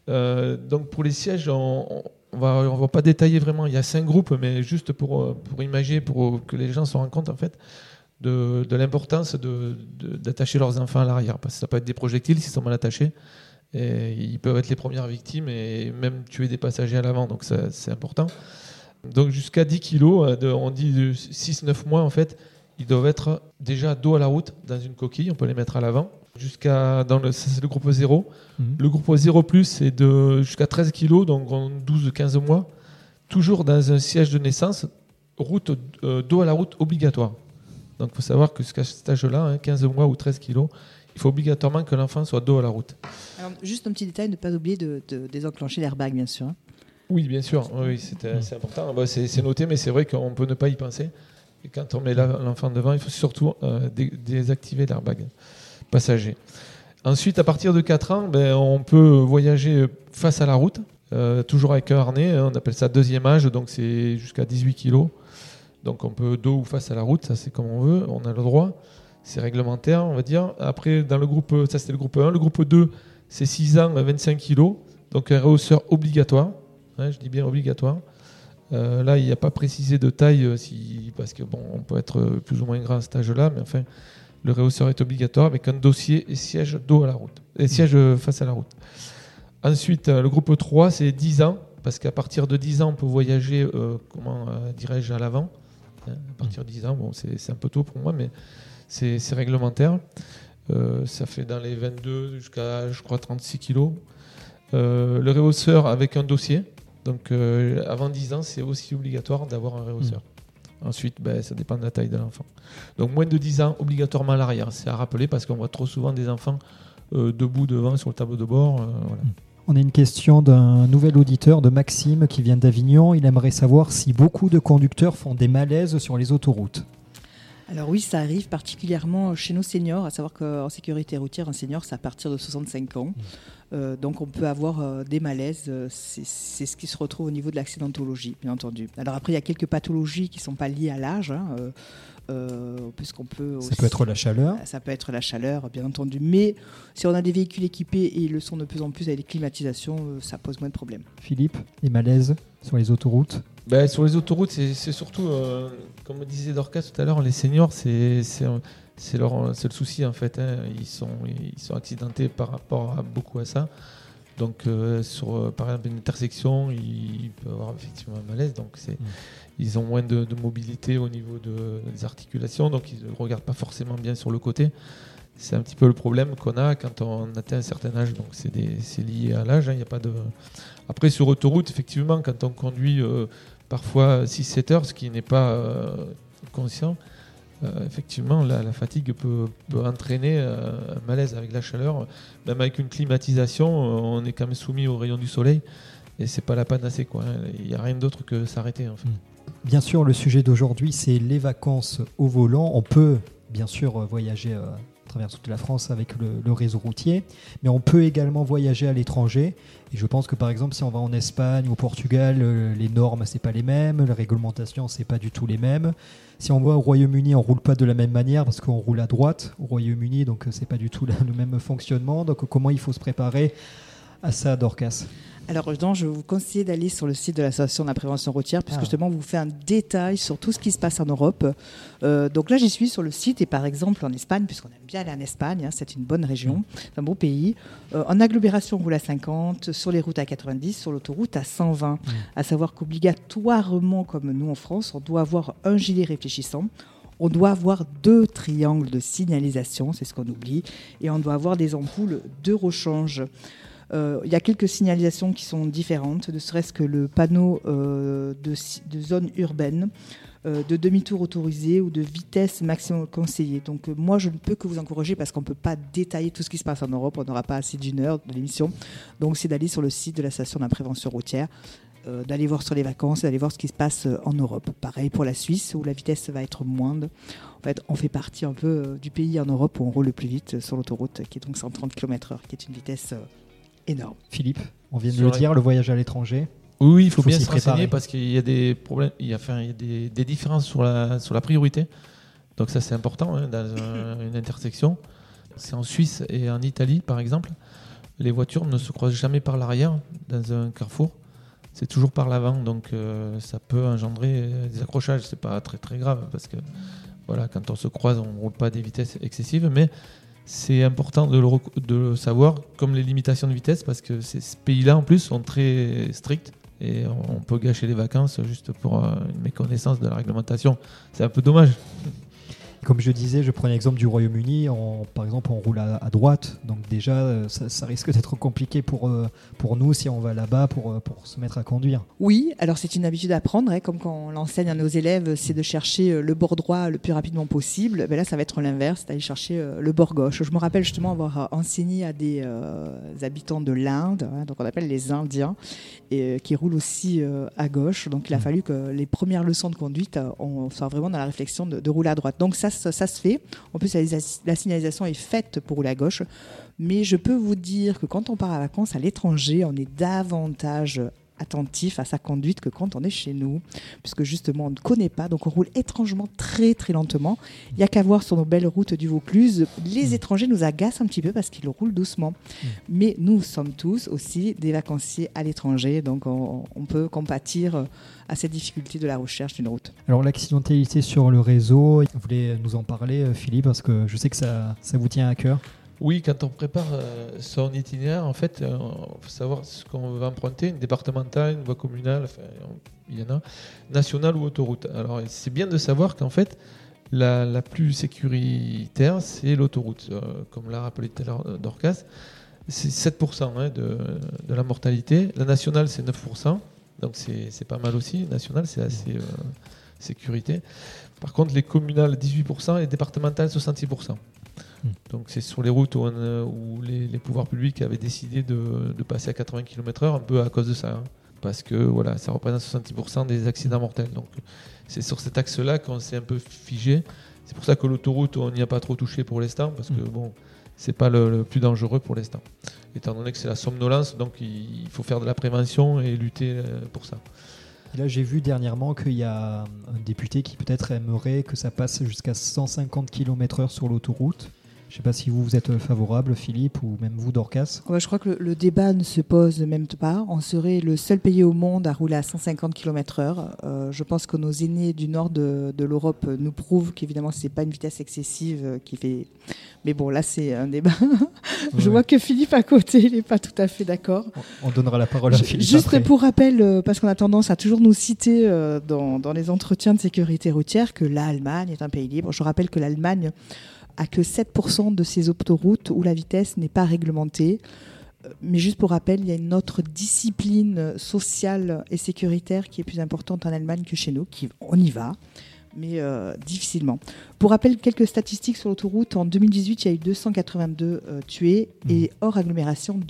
Donc pour les sièges, on va pas détailler vraiment. Il y a 5 groupes, mais juste pour imager, pour que les gens se rendent compte en fait de l'importance d'attacher leurs enfants à l'arrière, parce que ça peut être des projectiles s'ils sont mal attachés. Et ils peuvent être les premières victimes et même tuer des passagers à l'avant, donc ça, c'est important. Donc jusqu'à 10 kilos, on dit de 6-9 mois en fait, ils doivent être déjà dos à la route dans une coquille, on peut les mettre à l'avant. Ça c'est le groupe 0. Le groupe 0+, c'est jusqu'à 13 kilos, donc en 12-15 mois, toujours dans un siège de naissance, dos à la route obligatoire. Donc il faut savoir que jusqu'à cet âge-là, 15 mois ou 13 kilos, il faut obligatoirement que l'enfant soit dos à la route. Alors, juste un petit détail, ne pas oublier de désenclencher l'airbag, bien sûr. Oui, bien sûr, oui, c'est important. C'est noté, mais c'est vrai qu'on peut ne pas y penser. Et quand on met l'enfant devant, il faut surtout désactiver l'airbag passager. Ensuite, à partir de 4 ans, on peut voyager face à la route, toujours avec un harnais. On appelle ça deuxième âge, donc c'est jusqu'à 18 kilos. Donc on peut dos ou face à la route, ça c'est comme on veut, on a le droit. C'est réglementaire, on va dire. Après, dans le groupe, ça c'était le groupe 1. Le groupe 2, c'est 6 ans, 25 kilos. Donc un rehausseur obligatoire. Je dis bien obligatoire. Là, il n'y a pas précisé de taille, parce que on peut être plus ou moins grand à cet âge-là, mais enfin, le rehausseur est obligatoire avec un dossier et siège dos à la route. Et siège face à la route. Ensuite, le groupe 3, c'est 10 ans, parce qu'à partir de 10 ans, on peut voyager, à l'avant. À partir de 10 ans, c'est un peu tôt pour moi, mais c'est réglementaire. Ça fait dans les 22 jusqu'à, je crois, 36 kilos. Le rehausseur avec un dossier. Donc, avant 10 ans, c'est aussi obligatoire d'avoir un rehausseur. Ensuite, ça dépend de la taille de l'enfant. Donc, moins de 10 ans, obligatoirement à l'arrière. C'est à rappeler parce qu'on voit trop souvent des enfants debout devant sur le tableau de bord. Voilà. On a une question d'un nouvel auditeur, de Maxime, qui vient d'Avignon. Il aimerait savoir si beaucoup de conducteurs font des malaises sur les autoroutes. Alors oui, ça arrive particulièrement chez nos seniors, à savoir qu'en sécurité routière, un senior, c'est à partir de 65 ans. Donc on peut avoir des malaises, c'est ce qui se retrouve au niveau de l'accidentologie, bien entendu. Alors après, il y a quelques pathologies qui ne sont pas liées à l'âge, puisqu'on peut aussi, ça peut être la chaleur. Ça peut être la chaleur, bien entendu. Mais si on a des véhicules équipés et ils le sont de plus en plus avec les climatisations, ça pose moins de problèmes. Philippe, les malaises sur les autoroutes ? Sur les autoroutes, c'est surtout, comme disait Dorcas tout à l'heure, les seniors, c'est le souci en fait. Ils sont accidentés par rapport à beaucoup à ça. Donc sur par exemple une intersection, il peut y avoir effectivement un malaise. Donc ils ont moins de mobilité au niveau des articulations, donc ils ne regardent pas forcément bien sur le côté. C'est un petit peu le problème qu'on a quand on atteint un certain âge. Donc c'est lié à l'âge. Y a pas de... Après sur autoroute, effectivement, quand on conduit parfois 6-7 heures, ce qui n'est pas conscient, effectivement la fatigue peut entraîner un malaise avec la chaleur. Même avec une climatisation, on est quand même soumis aux rayons du soleil et c'est pas la panacée, quoi. Il n'y a rien d'autre que s'arrêter, en fait. Bien sûr, le sujet d'aujourd'hui, c'est les vacances au volant. On peut bien sûr voyager à travers toute la France avec le réseau routier, mais on peut également voyager à l'étranger. Et je pense que par exemple, si on va en Espagne ou au Portugal, les normes, c'est pas les mêmes, les réglementations, c'est pas du tout les mêmes. Si on va au Royaume-Uni, on roule pas de la même manière parce qu'on roule à droite au Royaume-Uni, donc c'est pas du tout le même fonctionnement. Donc comment il faut se préparer à ça, Dorcas ? Alors, je vous conseille d'aller sur le site de l'Association de la prévention routière, puisque justement, on vous fait un détail sur tout ce qui se passe en Europe. Donc là, j'y suis sur le site, et par exemple, en Espagne, puisqu'on aime bien aller en Espagne, c'est une bonne région, c'est un beau pays. En agglomération, on roule à 50, sur les routes à 90, sur l'autoroute à 120. À savoir qu'obligatoirement, comme nous en France, on doit avoir un gilet réfléchissant. On doit avoir 2 triangles de signalisation, c'est ce qu'on oublie, et on doit avoir des ampoules de rechange. Il y a quelques signalisations qui sont différentes, ne serait-ce que le panneau de zone urbaine, de demi-tour autorisé ou de vitesse maximum conseillée. Donc moi, je ne peux que vous encourager, parce qu'on ne peut pas détailler tout ce qui se passe en Europe, on n'aura pas assez d'une heure de l'émission. Donc c'est d'aller sur le site de l'Association de la prévention routière, d'aller voir sur les vacances, d'aller voir ce qui se passe en Europe. Pareil pour la Suisse, où la vitesse va être moindre. En fait, on fait partie un peu du pays en Europe où on roule le plus vite sur l'autoroute, qui est donc 130 km/h, qui est une vitesse énorme. Philippe, on vient de le dire, le voyage à l'étranger. Oui, il faut bien s'y se renseigner, préparer. parce qu'il y a des problèmes, il y a des différences sur la priorité. Donc ça, c'est important, dans une intersection. C'est en Suisse et en Italie, par exemple. Les voitures ne se croisent jamais par l'arrière dans un carrefour. C'est toujours par l'avant, donc ça peut engendrer des accrochages. C'est pas très très grave, parce que voilà, quand on se croise, on ne roule pas à des vitesses excessives, mais c'est important de le savoir, comme les limitations de vitesse, parce que ces pays-là, en plus, sont très stricts et on peut gâcher les vacances juste pour une méconnaissance de la réglementation. C'est un peu dommage. Comme je disais, je prends l'exemple du Royaume-Uni. Par exemple, on roule à droite. Donc déjà, ça risque d'être compliqué pour nous si on va là-bas pour se mettre à conduire. Oui, alors c'est une habitude à prendre, comme quand on l'enseigne à nos élèves, c'est de chercher le bord droit le plus rapidement possible. Ben là, ça va être l'inverse, d'aller chercher le bord gauche. Je me rappelle justement avoir enseigné à des habitants de l'Inde, donc on appelle les Indiens, et qui roulent aussi à gauche. Donc il a fallu que les premières leçons de conduite, on soit vraiment dans la réflexion de rouler à droite. Donc ça se fait. En plus, la signalisation est faite pour rouler à gauche. Mais je peux vous dire que quand on part à vacances à l'étranger, on est davantage attentif à sa conduite que quand on est chez nous, puisque justement on ne connaît pas, donc on roule étrangement très très lentement. Il n'y a qu'à voir sur nos belles routes du Vaucluse, les étrangers nous agacent un petit peu parce qu'ils roulent doucement. Mais nous sommes tous aussi des vacanciers à l'étranger, donc on peut compatir à cette difficulté de la recherche d'une route. Alors l'accidentalité sur le réseau, vous voulez nous en parler, Philippe, parce que je sais que ça vous tient à cœur. Oui, quand on prépare son itinéraire, en fait, il faut savoir ce qu'on va emprunter, une départementale, une voie communale, enfin, il y en a, nationale ou autoroute. Alors, c'est bien de savoir qu'en fait, la plus sécuritaire, c'est l'autoroute. Comme l'a rappelé tout à l'heure Dorcas, c'est 7% de la mortalité. La nationale, c'est 9%, donc c'est pas mal aussi. Nationale, c'est assez sécurité. Par contre, les communales, 18%, et les départementales, 66%. Donc c'est sur les routes où les pouvoirs publics avaient décidé de passer à 80 km/h, un peu à cause de ça, parce que voilà, ça représente 70% des accidents mortels. Donc c'est sur cet axe-là qu'on s'est un peu figé. C'est pour ça que l'autoroute, on n'y a pas trop touché pour l'instant, parce que bon, c'est pas le plus dangereux pour l'instant, étant donné que c'est la somnolence, donc il faut faire de la prévention et lutter pour ça. Là, j'ai vu dernièrement qu'il y a un député qui peut-être aimerait que ça passe jusqu'à 150 km/h sur l'autoroute. Je ne sais pas si vous êtes favorable, Philippe, ou même vous, Dorcas. Je crois que le débat ne se pose même pas. On serait le seul pays au monde à rouler à 150 km/h. Je pense que nos aînés du nord de l'Europe nous prouvent qu'évidemment, ce n'est pas une vitesse excessive qui fait... Mais bon, là, c'est un débat. Je vois que Philippe à côté, il n'est pas tout à fait d'accord. On donnera la parole à Philippe Juste après. pour rappel, parce qu'on a tendance à toujours nous citer dans les entretiens de sécurité routière que l'Allemagne est un pays libre. Je rappelle que l'Allemagne a que 7% de ses autoroutes où la vitesse n'est pas réglementée. Mais juste pour rappel, il y a une autre discipline sociale et sécuritaire qui est plus importante en Allemagne que chez nous. On y va, mais difficilement. Pour rappel, quelques statistiques sur l'autoroute. En 2018, il y a eu 282 tués et hors agglomération,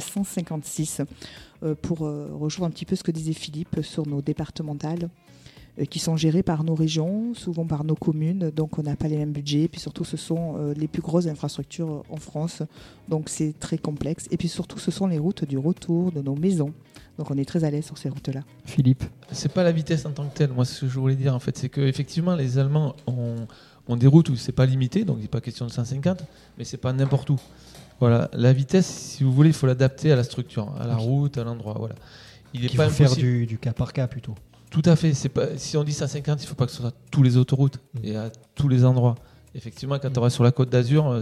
2156. Pour rejoindre un petit peu ce que disait Philippe sur nos départementales, qui sont gérées par nos régions, souvent par nos communes, donc on n'a pas les mêmes budgets, puis surtout ce sont les plus grosses infrastructures en France, donc c'est très complexe, et puis surtout ce sont les routes du retour de nos maisons, donc on est très à l'aise sur ces routes-là. Philippe. C'est pas la vitesse en tant que telle, moi ce que je voulais dire en fait, c'est qu'effectivement les Allemands ont des routes où c'est pas limité, donc il n'est pas question de 150, mais c'est pas n'importe où. Voilà, la vitesse, si vous voulez, il faut l'adapter à la structure, à la route, à l'endroit, voilà. Il faut faire du cas par cas plutôt. Tout à fait. Si on dit 150, il ne faut pas que ce soit à tous les autoroutes et à tous les endroits. Effectivement, quand on va sur la Côte d'Azur,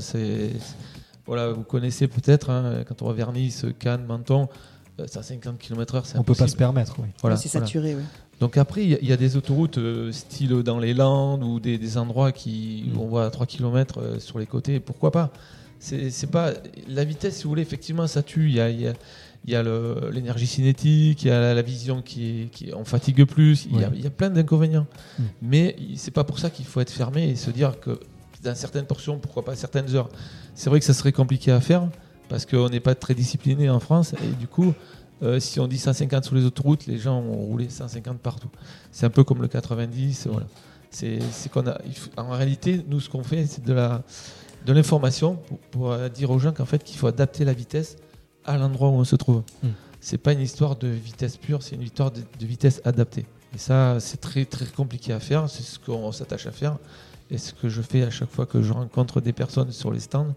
voilà, vous connaissez peut-être, hein, quand on va vers Nice, Cannes, Menton, 150 km/h, c'est impossible. On ne peut pas se permettre, oui. Voilà, c'est saturé, oui. Donc après, il y a des autoroutes style dans les Landes ou des endroits où on voit à 3 km sur les côtés. Pourquoi pas ? C'est pas la vitesse, si vous voulez, effectivement, ça tue. Il y a l'énergie cinétique, il y a la vision on fatigue plus, il y a plein d'inconvénients. Mais c'est pas pour ça qu'il faut être fermé et se dire que dans certaines portions, pourquoi pas certaines heures. C'est vrai que ça serait compliqué à faire parce qu'on n'est pas très discipliné en France et du coup, si on dit 150 sur les autoroutes, les gens ont roulé 150 partout. C'est un peu comme le 90. Voilà. En réalité, nous, ce qu'on fait, c'est de l'information pour dire aux gens qu'en fait, qu'il faut adapter la vitesse à l'endroit où on se trouve. C'est pas une histoire de vitesse pure, c'est une histoire de vitesse adaptée. Et ça, c'est très très compliqué à faire. C'est ce qu'on s'attache à faire et ce que je fais à chaque fois que je rencontre des personnes sur les stands.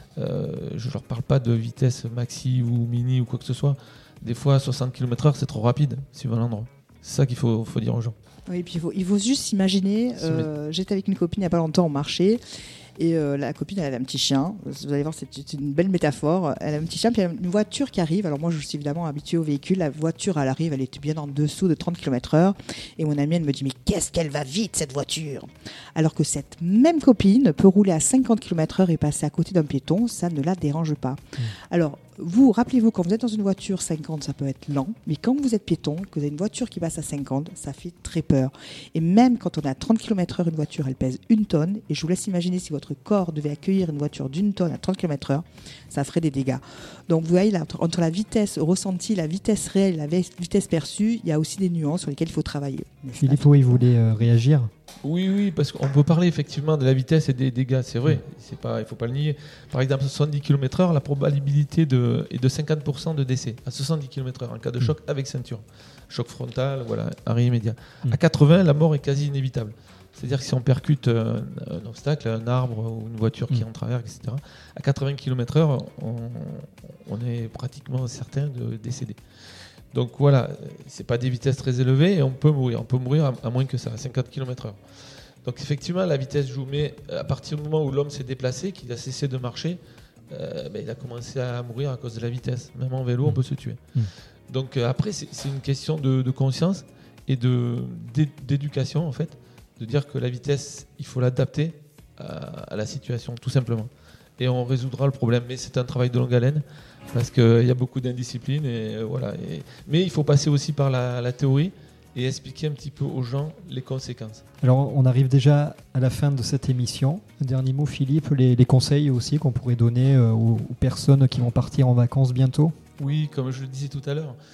Je leur parle pas de vitesse maxi ou mini ou quoi que ce soit. Des fois, 60 km/h, c'est trop rapide suivant l'endroit. C'est ça qu'il faut dire aux gens. Oui, et puis il faut juste s'imaginer. J'étais avec une copine il n'y a pas longtemps au marché. Et la copine, elle a un petit chien. Vous allez voir, c'est une belle métaphore. Elle a un petit chien, puis elle a une voiture qui arrive. Alors moi, je suis évidemment habituée au véhicule. La voiture, elle arrive, elle est bien en dessous de 30 km/h. Et mon amie, elle me dit, mais qu'est-ce qu'elle va vite, cette voiture ? Alors que cette même copine peut rouler à 50 km/h et passer à côté d'un piéton, ça ne la dérange pas. Alors, vous, rappelez-vous, quand vous êtes dans une voiture, 50, ça peut être lent. Mais quand vous êtes piéton, que vous avez une voiture qui passe à 50, ça fait très peur. Et même quand on est à 30 km/h, une voiture, elle pèse 1 tonne. Et je vous laisse imaginer si votre corps devait accueillir une voiture d'1 tonne à 30 km/h, ça ferait des dégâts. Donc vous voyez, là, entre la vitesse ressentie, la vitesse réelle, la vitesse perçue, il y a aussi des nuances sur lesquelles il faut travailler. Philippe, oui, voulait réagir. Oui, parce qu'on peut parler effectivement de la vitesse et des dégâts, c'est vrai, il ne faut pas le nier. Par exemple, à 70 km/h, la probabilité est de 50% de décès, à 70 km/h, en cas de choc avec ceinture. Choc frontal, voilà, arrêt immédiat. À 80, la mort est quasi inévitable. C'est-à-dire que si on percute un obstacle, un arbre ou une voiture qui en travers, etc., à 80 km/h, on est pratiquement certain de décéder. Donc voilà, c'est pas des vitesses très élevées et on peut mourir. On peut mourir à moins que ça, à 50 km/h. Donc effectivement, la vitesse joue, mais à partir du moment où l'homme s'est déplacé, qu'il a cessé de marcher, il a commencé à mourir à cause de la vitesse. Même en vélo, on peut se tuer. Donc après, c'est une question de conscience et d'éducation en fait, de dire que la vitesse, il faut l'adapter à la situation, tout simplement. Et on résoudra le problème. Mais c'est un travail de longue haleine. Parce qu'il y a beaucoup d'indiscipline. Voilà. Mais il faut passer aussi par la théorie et expliquer un petit peu aux gens les conséquences. Alors, on arrive déjà à la fin de cette émission. Un dernier mot, Philippe, les conseils aussi qu'on pourrait donner aux personnes qui vont partir en vacances bientôt. Oui, comme je le disais tout à l'heure,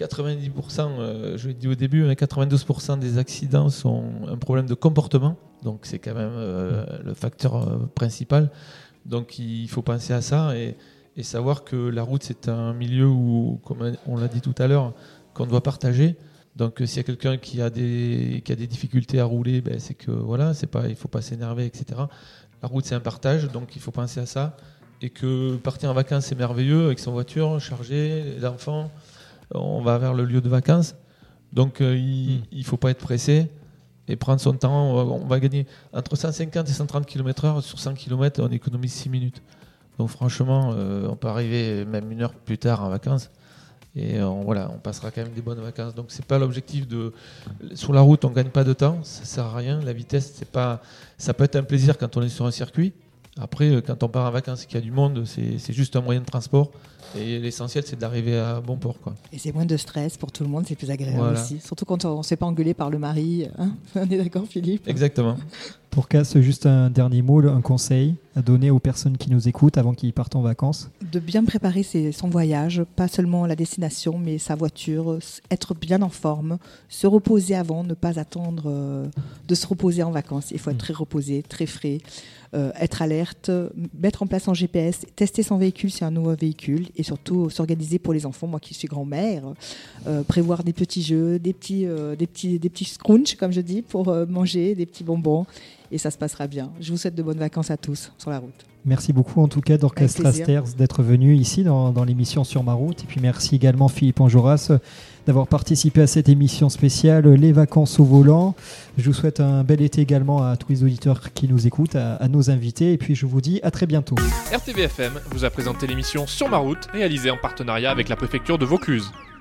90%, je l'ai dit au début, 92% des accidents sont un problème de comportement. Donc, c'est quand même le facteur principal. Donc, il faut penser à ça et savoir que la route, c'est un milieu où, comme on l'a dit tout à l'heure, qu'on doit partager. Donc s'il y a quelqu'un qui a des difficultés à rouler, c'est que voilà, il ne faut pas s'énerver, etc. La route, c'est un partage, donc il faut penser à ça. Et que partir en vacances, c'est merveilleux, avec son voiture, chargée, les enfants, on va vers le lieu de vacances. Donc il ne faut pas être pressé et prendre son temps. On va gagner entre 150 et 130 km/h. Sur 100 km, on économise 6 minutes. Donc franchement, on peut arriver même 1 heure plus tard en vacances. Et on passera quand même des bonnes vacances. Donc c'est pas l'objectif sur la route, on gagne pas de temps, ça sert à rien. La vitesse, ça peut être un plaisir quand on est sur un circuit. Après, quand on part en vacances et qu'il y a du monde, c'est juste un moyen de transport. Et l'essentiel, c'est d'arriver à bon port, quoi. Et c'est moins de stress pour tout le monde, c'est plus agréable aussi. Surtout quand on ne se fait pas engueuler par le mari. Hein, on est d'accord, Philippe ? Exactement. Pour Cass, juste un dernier mot, un conseil à donner aux personnes qui nous écoutent avant qu'ils partent en vacances. De bien préparer son voyage, pas seulement la destination, mais sa voiture, être bien en forme, se reposer avant, ne pas attendre de se reposer en vacances. Il faut être très reposé, très frais, être alerte, mettre en place son GPS, tester son véhicule si c'est un nouveau véhicule et surtout s'organiser pour les enfants. Moi qui suis grand-mère, prévoir des petits jeux, des petits scrunchs, comme je dis, pour manger, des petits bonbons. Et ça se passera bien. Je vous souhaite de bonnes vacances à tous sur la route. Merci beaucoup en tout cas Dorcas Strasters d'être venu ici dans l'émission Sur ma route. Et puis merci également Philippe Enjolras d'avoir participé à cette émission spéciale Les vacances au volant. Je vous souhaite un bel été également à tous les auditeurs qui nous écoutent, à nos invités. Et puis je vous dis à très bientôt. RTVFM vous a présenté l'émission Sur ma route, réalisée en partenariat avec la préfecture de Vaucluse.